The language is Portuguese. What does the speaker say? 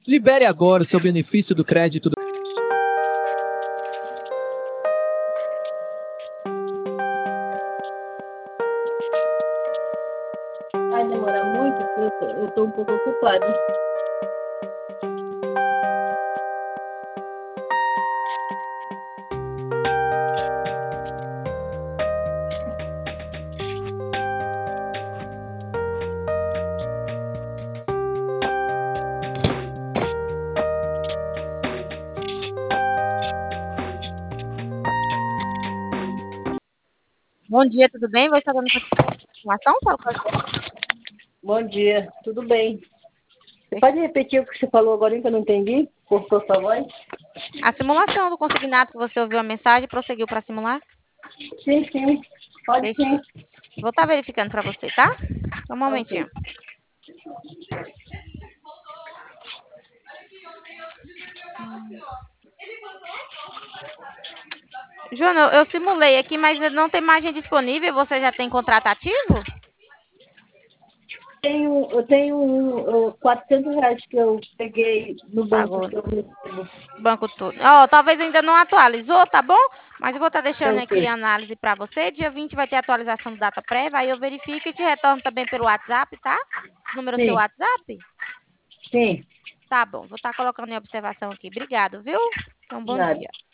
Libere agora o seu benefício do crédito. Vai demorar muito, porque eu tô um pouco ocupada. Bom dia, tudo bem? Você está dando informação? Fala com você. Bom dia, tudo bem? Você pode repetir o que você falou agora, que eu não entendi? Cortou sua voz? A simulação do consignado que você ouviu a mensagem e prosseguiu para simular? Sim, sim. Pode sim. Vou estar verificando para você, tá? Só um momentinho. Ok. Joana, eu simulei aqui, mas não tem margem disponível. Você já tem contrato ativo? Eu tenho R$ 400 que eu peguei no banco. Pagou. Que eu recebo. Banco todo. Ó, talvez ainda não atualizou, tá bom? Mas eu vou estar deixando aqui Ok. a análise para você. Dia 20 vai ter atualização do data prévia. Aí eu verifico e te retorno também pelo WhatsApp, tá? Esse número é o seu Sim, WhatsApp? sim. Tá bom. Vou estar colocando em observação aqui. Obrigado, viu? Então, bom Nada. dia.